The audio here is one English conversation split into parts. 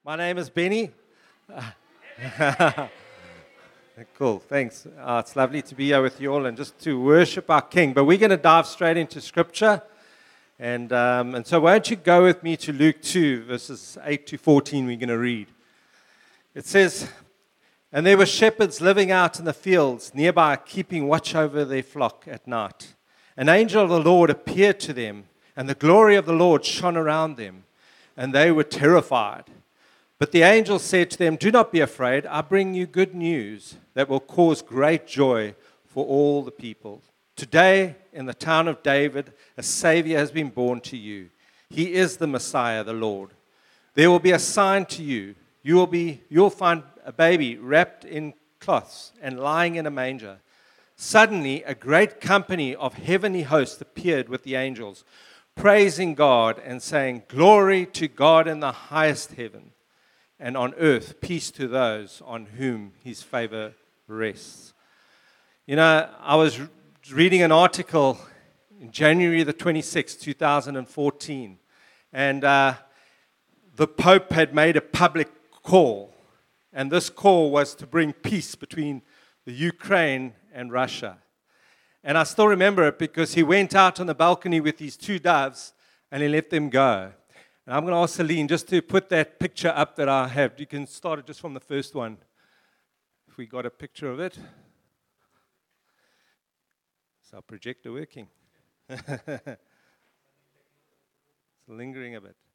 My name is Benny. Cool, thanks. It's lovely to be here with you all and just to worship our King. But we're going to dive straight into Scripture. And so why don't you go with me to Luke 2, verses 8 to 14 we're going to read. It says, "And there were shepherds living out in the fields nearby, keeping watch over their flock at night. An angel of the Lord appeared to them, and the glory of the Lord shone around them, and they were terrified. But the angel said to them, 'Do not be afraid. I bring you good news that will cause great joy for all the people. Today, in the town of David, a Savior has been born to you. He is the Messiah, the Lord. There will be a sign to you. You'll find a baby wrapped in cloths and lying in a manger.' Suddenly, a great company of heavenly hosts appeared with the angels, praising God and saying, 'Glory to God in the highest heaven, and on earth peace to those on whom his favor rests.'" You know, I was reading an article in January the 26th, 2014, and the Pope had made a public call, and this call was to bring peace between the Ukraine and Russia. And I still remember it because he went out on the balcony with these two doves, and he let them go. And I'm going to ask Celine just to put that picture up that I have. You can start it just from the first one, if we got a picture of it. Is our projector working? It's lingering a bit.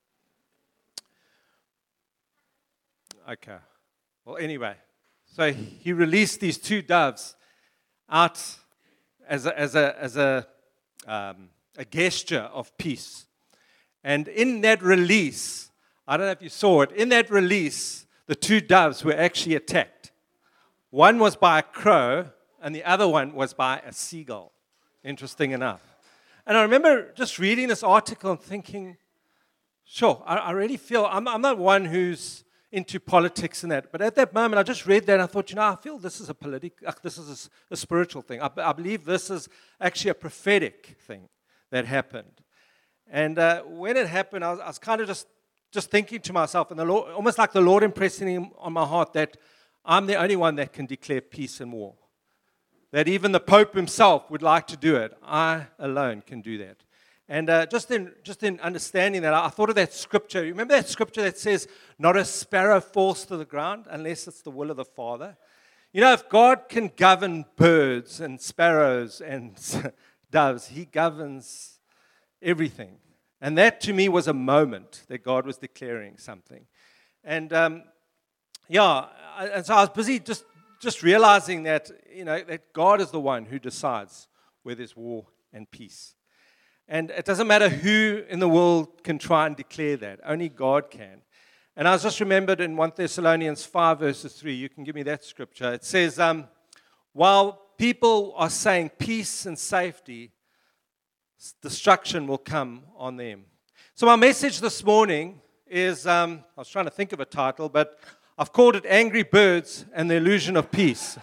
Okay. Well, anyway, so he released these two doves out as a gesture of peace. And in that release, I don't know if you saw it, in that release, the two doves were actually attacked. One was by a crow, and the other one was by a seagull, interesting enough. And I remember just reading this article and thinking, sure, I really feel, I'm not one who's into politics and that, but at that moment, I just read that and I thought, I feel this is this is a spiritual thing. I believe this is actually a prophetic thing that happened. And when it happened, I was kind of just thinking to myself, and the Lord, almost like the Lord impressing on my heart that I'm the only one that can declare peace and war. That even the Pope himself would like to do it. I alone can do that. And just in understanding that, I thought of that scripture. You remember that scripture that says, "Not a sparrow falls to the ground unless it's the will of the Father"? You know, if God can govern birds and sparrows and doves, he governs everything. And that to me was a moment that God was declaring something. And and so I was busy just realizing that, that God is the one who decides where there's war and peace. And it doesn't matter who in the world can try and declare that. Only God can. And I was just remembered in 1 Thessalonians 5 verses 3, you can give me that scripture. It says, while people are saying peace and safety, destruction will come on them. So my message this morning is, I was trying to think of a title, but I've called it Angry Birds and the Illusion of Peace.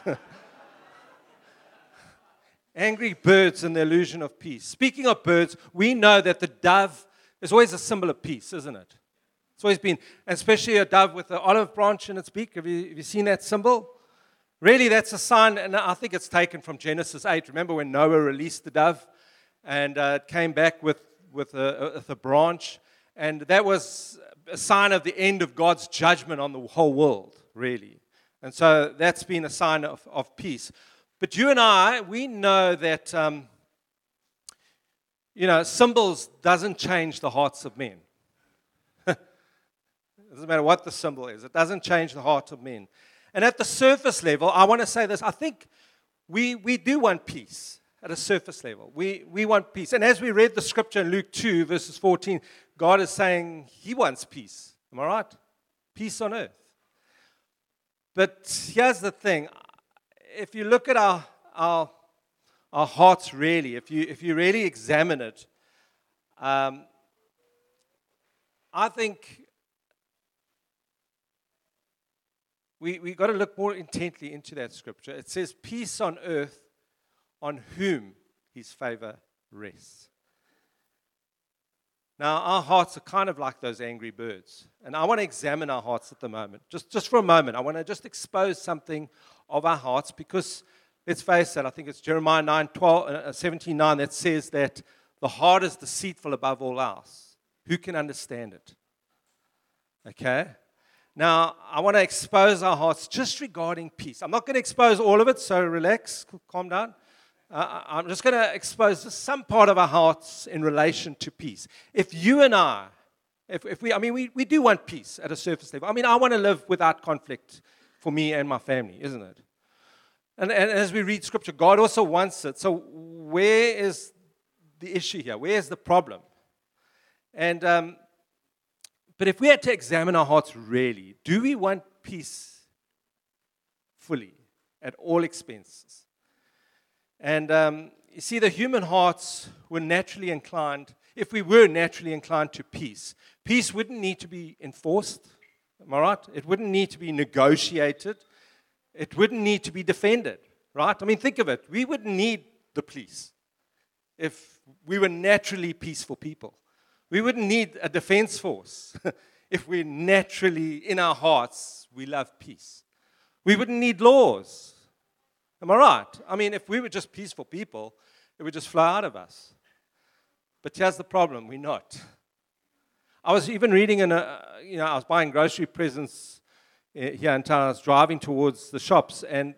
Angry birds and the illusion of peace. Speaking of birds, we know that the dove is always a symbol of peace, isn't it? It's always been, especially a dove with an olive branch in its beak. Have you seen that symbol? Really, that's a sign, and I think it's taken from Genesis 8. Remember when Noah released the dove? And it came back with a branch. And that was a sign of the end of God's judgment on the whole world, really. And so that's been a sign of peace. But you and I, we know that, symbols doesn't change the hearts of men. It doesn't matter what the symbol is. It doesn't change the heart of men. And at the surface level, I want to say this. I think we do want peace at a surface level. We want peace. And as we read the scripture in Luke 2, verses 14, God is saying he wants peace. Am I right? Peace on earth. But here's the thing. If you look at our hearts really, if you really examine it, I think we got to look more intently into that scripture. It says, "Peace on earth on whom his favor rests." Now, our hearts are kind of like those angry birds. And I want to examine our hearts at the moment. Just for a moment, I want to just expose something of our hearts because, let's face it, I think it's Jeremiah 17:9 that says that the heart is deceitful above all else. Who can understand it? Okay? Now, I want to expose our hearts just regarding peace. I'm not going to expose all of it, so relax, calm down. I'm just going to expose just some part of our hearts in relation to peace. If you and I, we do want peace at a surface level. I mean, I want to live without conflict for me and my family, isn't it? And as we read Scripture, God also wants it. So where is the issue here? Where is the problem? And but if we had to examine our hearts really, do we want peace fully at all expenses? And you see, the human hearts were naturally inclined, if we were naturally inclined to peace, peace wouldn't need to be enforced, am I right? It wouldn't need to be negotiated. It wouldn't need to be defended, right? I mean, think of it. We wouldn't need the police if we were naturally peaceful people. We wouldn't need a defense force if we naturally, in our hearts, we love peace. We wouldn't need laws. Am I right? I mean, if we were just peaceful people, it would just flow out of us. But here's the problem, we're not. I was even reading I was buying grocery presents here in town. I was driving towards the shops and,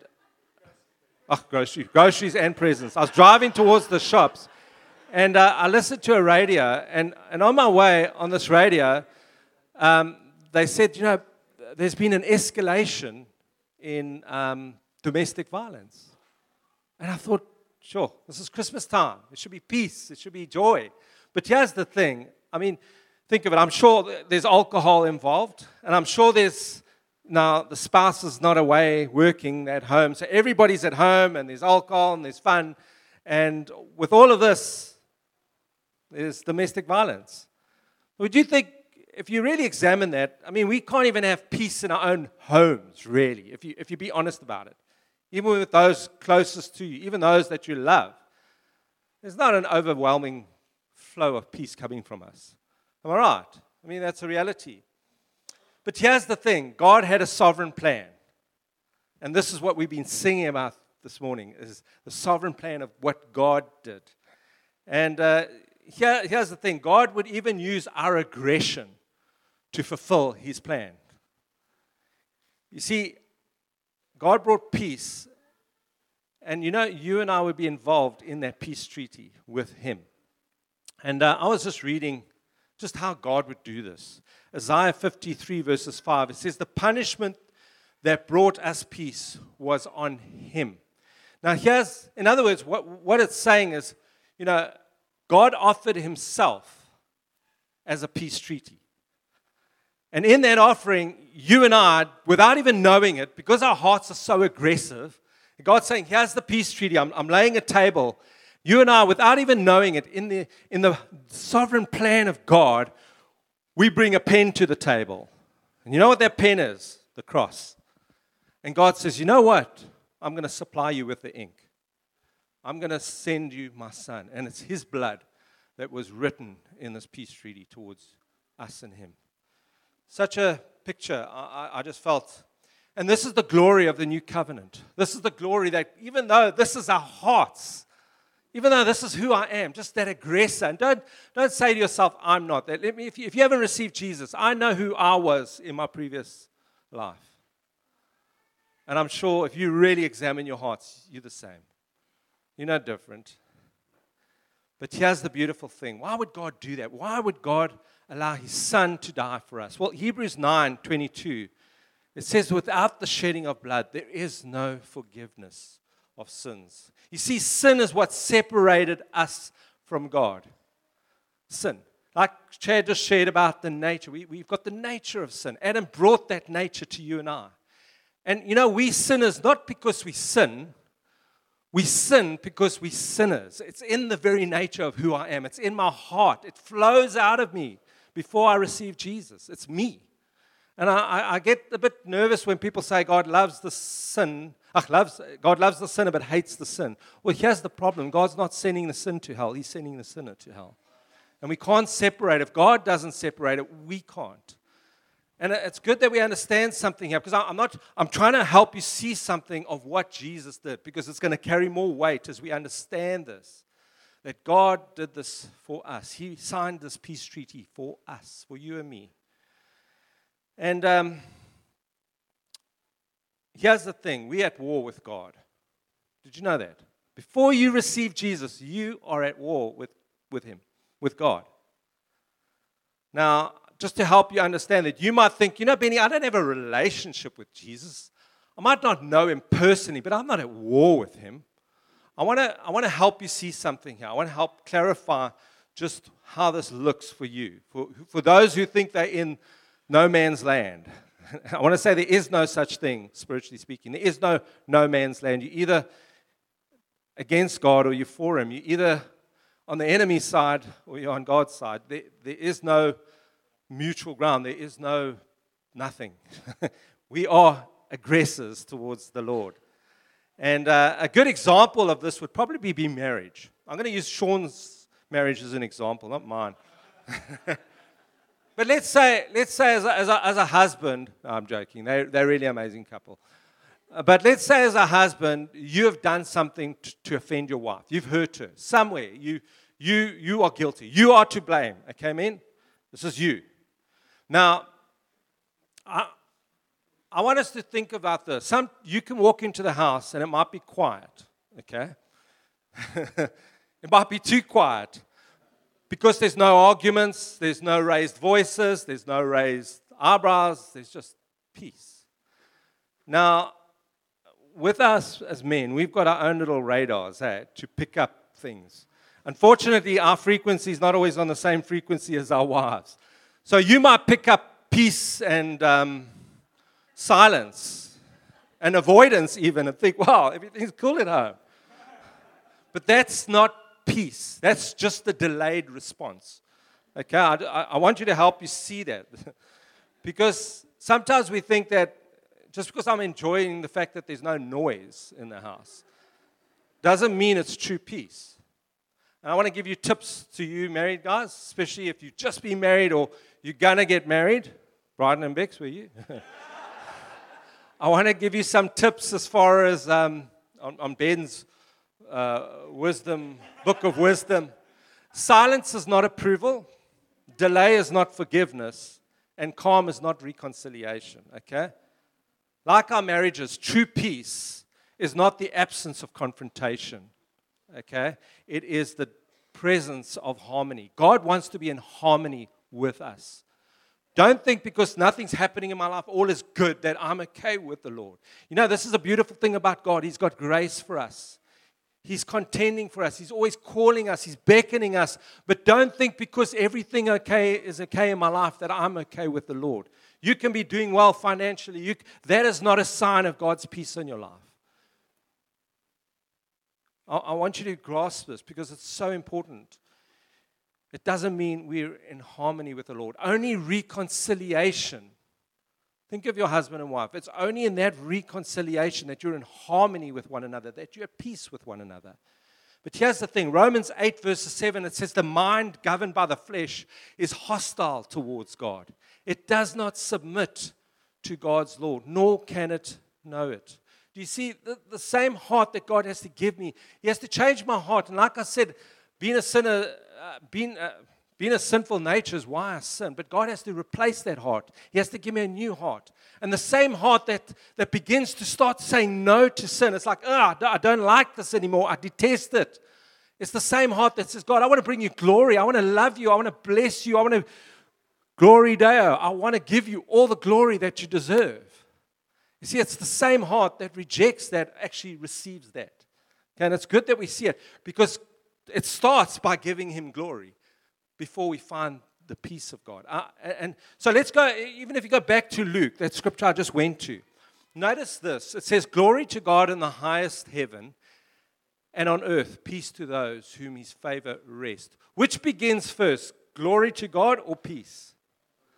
groceries and presents. I was driving towards the shops and I listened to a radio and on my way on this radio, they said, there's been an escalation in domestic violence. And I thought, sure, this is Christmas time. It should be peace. It should be joy. But here's the thing. I mean, think of it. I'm sure there's alcohol involved. And I'm sure now the spouse is not away working at home. So everybody's at home and there's alcohol and there's fun. And with all of this, there's domestic violence. Would you think, if you really examine that, I mean, we can't even have peace in our own homes, really, if you be honest about it. Even with those closest to you, even those that you love. There's not an overwhelming flow of peace coming from us. Am I right? I mean, that's a reality. But here's the thing. God had a sovereign plan. And this is what we've been singing about this morning, is the sovereign plan of what God did. And here's the thing. God would even use our aggression to fulfill His plan. You see, God brought peace, and you and I would be involved in that peace treaty with Him. And I was just reading just how God would do this. Isaiah 53 verses 5, it says, the punishment that brought us peace was on Him. Now in other words, what it's saying is, God offered Himself as a peace treaty. And in that offering, you and I, without even knowing it, because our hearts are so aggressive, God's saying, here's the peace treaty. I'm laying a table. You and I, without even knowing it, in the sovereign plan of God, we bring a pen to the table. And you know what that pen is? The cross. And God says, you know what? I'm going to supply you with the ink. I'm going to send you my Son. And it's His blood that was written in this peace treaty towards us and Him. Such a picture, I just felt. And this is the glory of the new covenant. This is the glory that even though this is our hearts, even though this is who I am, just that aggressor. And don't say to yourself, I'm not. If you haven't received Jesus, I know who I was in my previous life. And I'm sure if you really examine your hearts, you're the same. You're no different. But here's the beautiful thing. Why would God do that? Why would God allow His Son to die for us? Well, Hebrews 9:22, it says, without the shedding of blood, there is no forgiveness of sins. You see, sin is what separated us from God. Sin. Like Chad just shared about the nature. We've got the nature of sin. Adam brought that nature to you and I. And we sinners, not because we sin because we're sinners. It's in the very nature of who I am. It's in my heart. It flows out of me before I receive Jesus. It's me. And I get a bit nervous when people say God loves the sin. God loves the sinner but hates the sin. Well, here's the problem. God's not sending the sin to hell. He's sending the sinner to hell. And we can't separate. If God doesn't separate it, we can't. And it's good that we understand something here, because I'm trying to help you see something of what Jesus did, because it's going to carry more weight as we understand this. That God did this for us. He signed this peace treaty for us, for you and me. And here's the thing. We're at war with God. Did you know that? Before you receive Jesus, you are at war with Him, with God. Now, just to help you understand that, you might think, Benny, I don't have a relationship with Jesus. I might not know Him personally, but I'm not at war with Him. I want to help you see something here. I want to help clarify just how this looks for you. For those who think they're in no man's land, I want to say there is no such thing, spiritually speaking. There is no man's land. You're either against God or you're for Him. You're either on the enemy's side or you're on God's side. There is no mutual ground. There is nothing. We are aggressors towards the Lord. And a good example of this would probably be marriage. I'm going to use Sean's marriage as an example, not mine. But let's say as a husband, no, I'm joking, they're a really amazing couple. But let's say as a husband, you have done something to offend your wife. You've hurt her somewhere. You are guilty. You are to blame. Okay, men? This is you. Now, I want us to think about this. You can walk into the house and it might be quiet, okay? It might be too quiet because there's no arguments, there's no raised voices, there's no raised eyebrows, there's just peace. Now, with us as men, we've got our own little radars to pick up things. Unfortunately, our frequency is not always on the same frequency as our wives. So you might pick up peace and silence and avoidance even, and think, wow, everything's cool at home. But that's not peace. That's just a delayed response. Okay, I want you to help you see that. Because sometimes we think that just because I'm enjoying the fact that there's no noise in the house doesn't mean it's true peace. And I want to give you tips to you married guys, especially if you've just been married or you're going to get married. Bryden and Bex, were you? I want to give you some tips as far as on Ben's wisdom, book of wisdom. Silence is not approval. Delay is not forgiveness. And calm is not reconciliation, okay? Like our marriages, true peace is not the absence of confrontation, okay? It is the presence of harmony. God wants to be in harmony with us. Don't think because nothing's happening in my life, all is good, that I'm okay with the Lord. This is a beautiful thing about God. He's got grace for us. He's contending for us. He's always calling us. He's beckoning us. But don't think because everything is okay in my life that I'm okay with the Lord. You can be doing well financially. That is not a sign of God's peace in your life. I want you to grasp this because it's so important. It doesn't mean we're in harmony with the Lord. Only reconciliation. Think of your husband and wife. It's only in that reconciliation that you're in harmony with one another, that you're at peace with one another. But here's the thing. Romans 8 verse 7, it says the mind governed by the flesh is hostile towards God. It does not submit to God's law, nor can it know it. Do you see the same heart that God has to give me? He has to change my heart. And like I said, being a sinner, being a sinful nature is why I sin. But God has to replace that heart. He has to give me a new heart. And the same heart that begins to start saying no to sin. It's like, I don't like this anymore. I detest it. It's the same heart that says, God, I want to bring you glory. I want to love you. I want to bless you. I want to glory Deo. I want to give you all the glory that you deserve. You see, it's the same heart that rejects that actually receives that. Okay, and it's good that we see it because it starts by giving Him glory before we find the peace of God. And so let's go, even if you go back to Luke, that scripture I just went to. Notice this. It says, glory to God in the highest heaven, and on earth, peace to those whom His favor rests. Which begins first, glory to God or peace?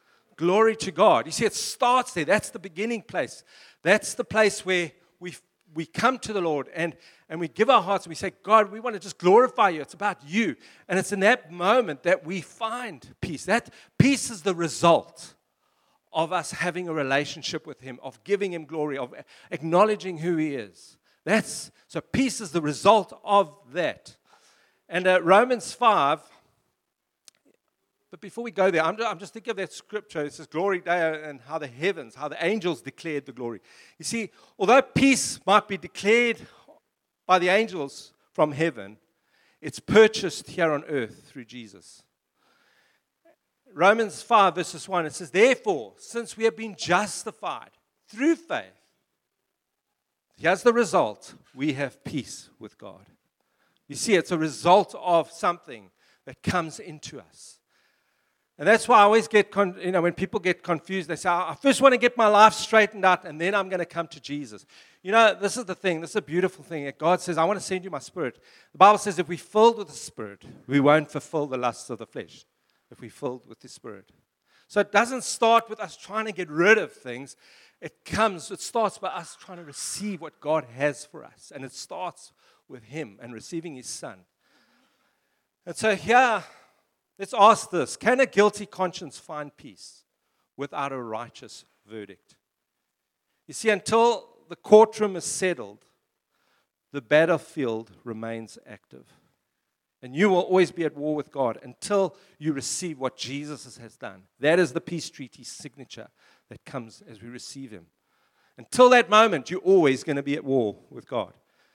Glory to God. You see, it starts there. That's the beginning place. That's the place where we come to the Lord and we give our hearts and we say, God, we want to just glorify you. It's about you. And it's in that moment that we find peace. That peace is the result of us having a relationship with him, of giving him glory, of acknowledging who he is. So peace is the result of that. And Romans 5, but before we go there, I'm just thinking of that scripture. It says, glory day, and how the angels declared the glory. You see, although peace might be declared by the angels from heaven, it's purchased here on earth through Jesus. Romans 5, verses 1, it says, therefore, since we have been justified through faith, here's the result, we have peace with God. You see, it's a result of something that comes into us. And that's why I always get, when people get confused, they say, I first want to get my life straightened out, and then I'm going to come to Jesus. This is the thing. This is a beautiful thing. God says, I want to send you my Spirit. The Bible says if we're filled with the Spirit, we won't fulfill the lusts of the flesh. If we're filled with the Spirit. So it doesn't start with us trying to get rid of things. It starts by us trying to receive what God has for us. And it starts with him and receiving his Son. And so here, let's ask this. Can a guilty conscience find peace without a righteous verdict? You see, until the courtroom is settled, the battlefield remains active. And you will always be at war with God until you receive what Jesus has done. That is the peace treaty signature that comes as we receive him. Until that moment, you're always going to be at war with God.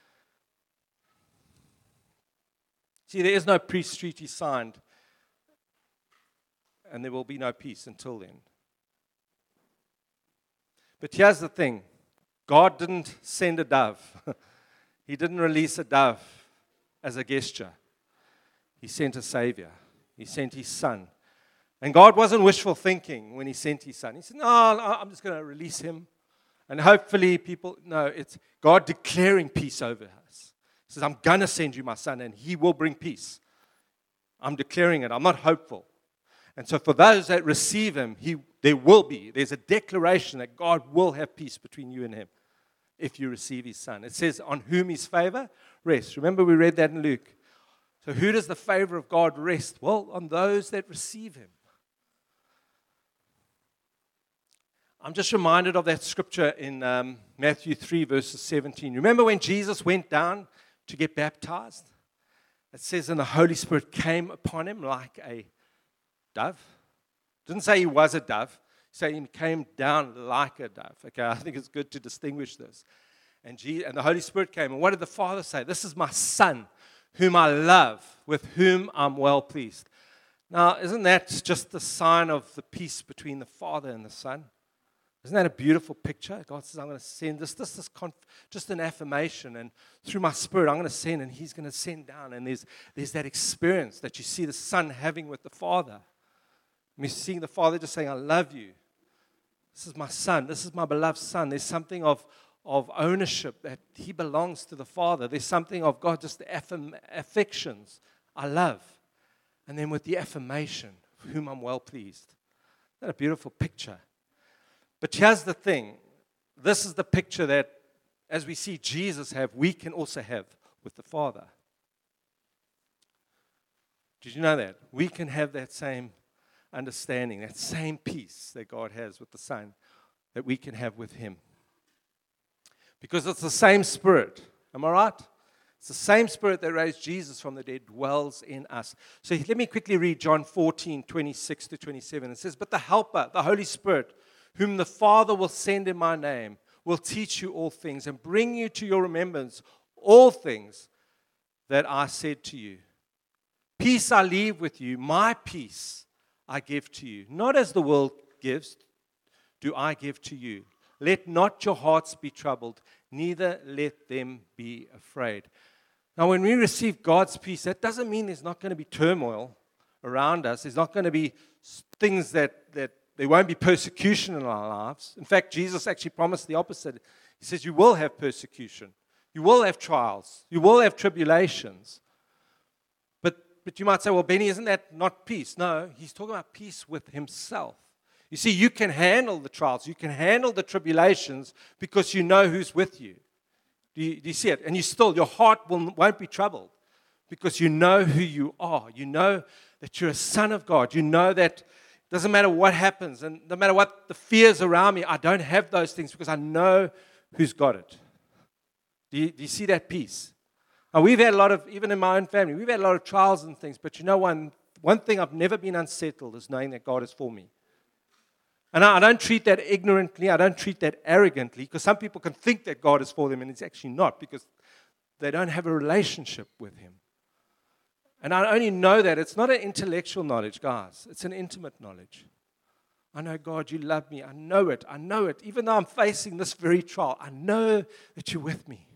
See, there is no peace treaty signed, and there will be no peace until then. But here's the thing. God didn't send a dove. He didn't release a dove as a gesture. He sent a Savior. He sent his Son. And God wasn't wishful thinking when he sent his Son. He said, no, I'm just going to release him. And hopefully it's God declaring peace over us. He says, I'm going to send you my Son, and he will bring peace. I'm declaring it. I'm not hopeful. And so for those that receive him, there's a declaration that God will have peace between you and him if you receive his Son. It says, on whom his favor rests. Remember we read that in Luke. So who does the favor of God rest? Well, on those that receive him. I'm just reminded of that scripture in Matthew 3, verses 17. Remember when Jesus went down to get baptized? It says, and the Holy Spirit came upon him like a dove. It didn't say he was a dove. It said he came down like a dove. Okay, I think it's good to distinguish this. And the Holy Spirit came. And what did the Father say? This is my Son, whom I love, with whom I'm well pleased. Now, isn't that just the sign of the peace between the Father and the Son? Isn't that a beautiful picture? God says, I'm going to send this just an affirmation, and through my Spirit, I'm going to send, and he's going to send down, and there's that experience that you see the Son having with the Father. You're seeing the Father just saying, I love you. This is my Son. This is my beloved Son. There's something of ownership that he belongs to the Father. There's something of God, just the affections. I love. And then with the affirmation, of whom I'm well pleased. Isn't that a beautiful picture? But here's the thing. This is the picture that, as we see Jesus have, we can also have with the Father. Did you know that? We can have that same understanding, that same peace that God has with the Son, that we can have with him. Because it's the same Spirit. Am I right? It's the same Spirit that raised Jesus from the dead dwells in us. So let me quickly read John 14, 26 to 27. It says, but the Helper, the Holy Spirit, whom the Father will send in my name, will teach you all things and bring you to your remembrance all things that I said to you. Peace I leave with you, my peace I give to you. Not as the world gives, do I give to you. Let not your hearts be troubled, neither let them be afraid. Now, when we receive God's peace, that doesn't mean there's not going to be turmoil around us. There's not going to be things that there won't be persecution in our lives. In fact, Jesus actually promised the opposite. He says, you will have persecution. You will have trials. You will have tribulations. But you might say, well, Benny, isn't that not peace? No, he's talking about peace with himself. You see, you can handle the trials. You can handle the tribulations because you know who's with you. Do you see it? And your heart won't be troubled because you know who you are. You know that you're a son of God. You know that it doesn't matter what happens and no matter what the fears around me, I don't have those things because I know who's got it. Do you see that peace? And we've had a lot of, even in my own family, we've had a lot of trials and things, but you know one thing I've never been unsettled is knowing that God is for me. And I don't treat that ignorantly, I don't treat that arrogantly, because some people can think that God is for them and it's actually not, because they don't have a relationship with Him. And I only know that. It's not an intellectual knowledge, guys. It's an intimate knowledge. I know, God, you love me. I know it. I know it. Even though I'm facing this very trial, I know that you're with me.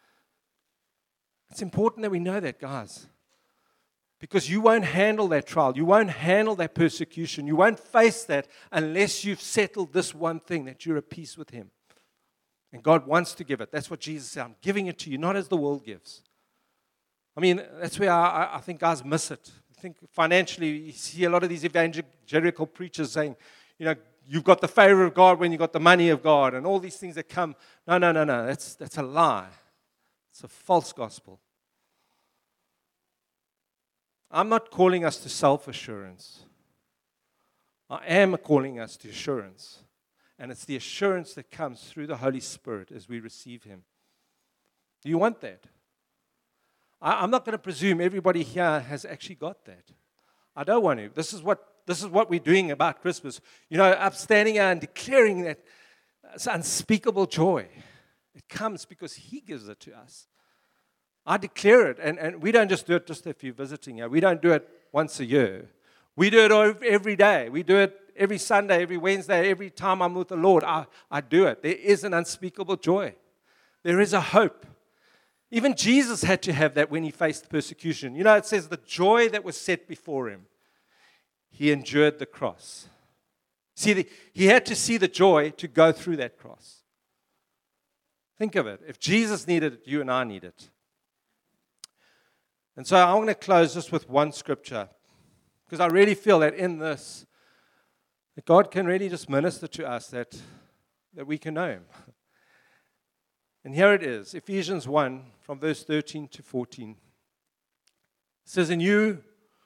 It's important that we know that, guys. Because you won't handle that trial. You won't handle that persecution. You won't face that unless you've settled this one thing, that you're at peace with Him. And God wants to give it. That's what Jesus said. I'm giving it to you, not as the world gives. I mean, that's where I think guys miss it. I think financially, you see a lot of these evangelical preachers saying, you know, you've got the favor of God when you've got the money of God and all these things that come. No. That's a lie. It's a false gospel. I'm not calling us to self-assurance. I am calling us to assurance. And it's the assurance that comes through the Holy Spirit as we receive Him. Do you want that? I'm not going to presume everybody here has actually got that. I don't want to. This is what we're doing about Christmas. You know, I'm standing here and declaring that it's unspeakable joy. It comes because He gives it to us. I declare it, and we don't just do it just if you're visiting here. We don't do it once a year. We do it every day. We do it every Sunday, every Wednesday, every time I'm with the Lord. I do it. There is an unspeakable joy. There is a hope. Even Jesus had to have that when He faced persecution. You know, it says the joy that was set before Him, He endured the cross. See, He had to see the joy to go through that cross. Think of it. If Jesus needed it, you and I need it. And so I want to close just with one scripture, because I really feel that in this, that God can really just minister to us that we can know Him. And here it is, Ephesians 1, from verse 13 to 14. It says, "And you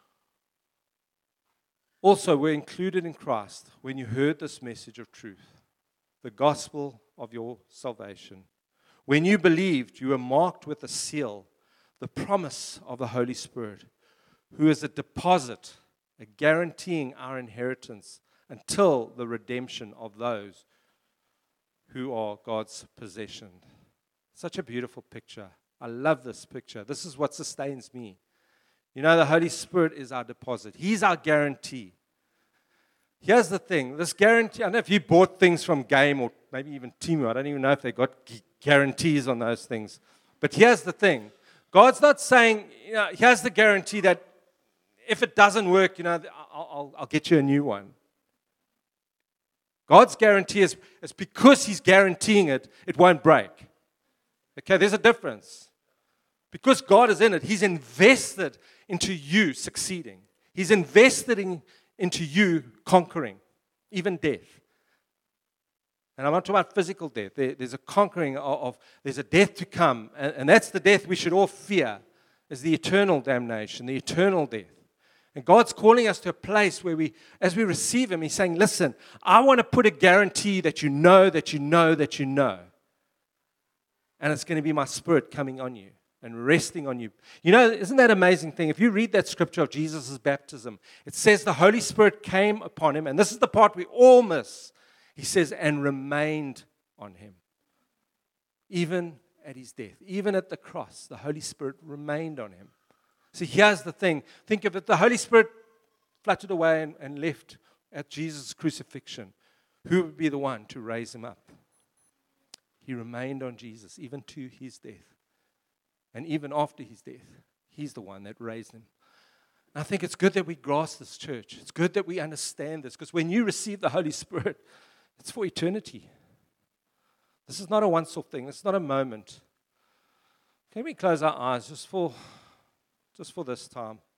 also were included in Christ when you heard this message of truth, the gospel of your salvation. When you believed, you were marked with a seal, the promise of the Holy Spirit, who is a deposit, a guaranteeing our inheritance until the redemption of those who are God's possession." Such a beautiful picture. I love this picture. This is what sustains me. You know, the Holy Spirit is our deposit. He's our guarantee. Here's the thing. This guarantee, I don't know if you bought things from Game or maybe even Temu. I don't even know if they got guarantees on those things. But here's the thing. God's not saying, you know, here's the guarantee that if it doesn't work, you know, I'll get you a new one. God's guarantee is because He's guaranteeing it, it won't break. Okay, there's a difference. Because God is in it, He's invested into you succeeding. He's invested into you conquering, even death. And I'm not talking about physical death. There's a conquering there's a death to come. And that's the death we should all fear, is the eternal damnation, the eternal death. And God's calling us to a place where as we receive Him, He's saying, listen, I want to put a guarantee that you know, that you know, that you know. And it's going to be my Spirit coming on you and resting on you. You know, isn't that an amazing thing? If you read that scripture of Jesus' baptism, it says the Holy Spirit came upon Him. And this is the part we all miss. He says, and remained on Him. Even at His death, even at the cross, the Holy Spirit remained on Him. See, here's the thing. Think of it. The Holy Spirit fluttered away and left at Jesus' crucifixion. Who would be the one to raise Him up? He remained on Jesus, even to His death. And even after His death, He's the one that raised Him. And I think it's good that we grasp this, church. It's good that we understand this, because when you receive the Holy Spirit, it's for eternity. This is not a once-off thing. It's not a moment. Can we close our eyes just for this time?